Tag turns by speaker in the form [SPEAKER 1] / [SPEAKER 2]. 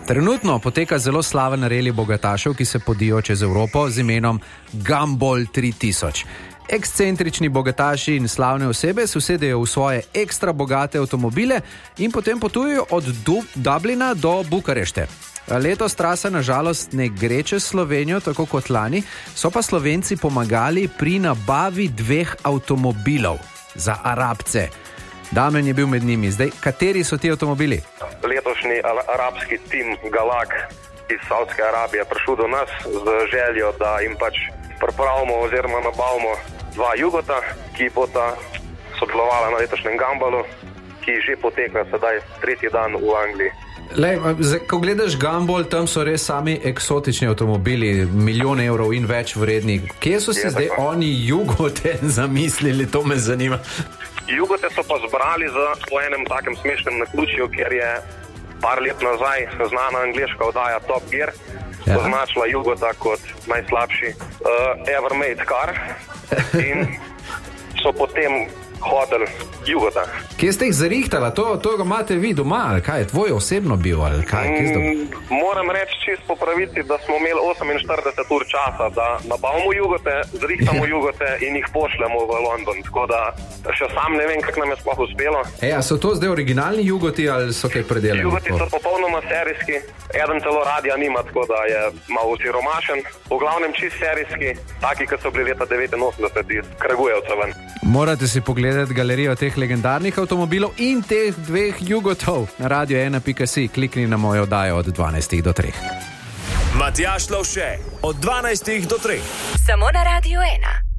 [SPEAKER 1] Trenutno poteka zelo slaven reli bogatašev, ki se podijo čez Evropo z imenom Gumball 3000. Ekscentrični bogataši in slavne osebe se usedejo v svoje ekstra bogate avtomobile in potem potujejo od Dublina do Bukarešte. Letos trasa nažalost ne gre čez Slovenijo, tako kot lani, so pa Slovenci pomagali pri nabavi 2 avtomobilov za Arabce. Damen je bil med njimi. Zdaj, kateri so ti avtomobili?
[SPEAKER 2] Letošnji arabski tim Galak iz Saudske Arabije prišel do nas z željo, da jim pripravimo oziroma nabavimo 2 jugota, ki bosta sodelovala na letošnjem Gumballu, ki že poteka sedaj 3. dan v Angliji.
[SPEAKER 1] Ko gledaš Gumball, tam so res sami eksotični avtomobili, milijon evrov in več vredni. Kje so si zdaj oni jugote zamislili, to me zanima.
[SPEAKER 2] Jugote so pa zbrali po enem takem smešnem naključju, ker je par let nazaj znana angleška oddaja Top Gear označila jugota kot najslabši ever made car in so potem hodili jugota.
[SPEAKER 1] Kje ste jih zarihtala? To ga imate vi doma, ali kaj? Je tvoj osebno bil, ali kaj?
[SPEAKER 2] Moram reči čist po pravici, da smo imeli 48 ur časa, da nabavimo jugote, zrihtamo jugote in jih pošljemo v London. Tako da še sam ne vem, kako nam je sploh uspelo.
[SPEAKER 1] A so to zdaj originalni jugoti ali so kaj predelani?
[SPEAKER 2] Jugoti so popolnoma serijski, eden celo radija nima, tako da je malo siromašen. V glavnem čist serijski, taki, ki so bili leta 89 iz Kragujevca ven.
[SPEAKER 1] Morate si pogledati galerijo teh legendarnih avtomobilov in teh 2 jugotov na radio1.si. Klikni na mojo oddajo od 12 do 3.
[SPEAKER 3] Matjaž Lovše od 12 do 3.
[SPEAKER 4] Samo na Radio 1.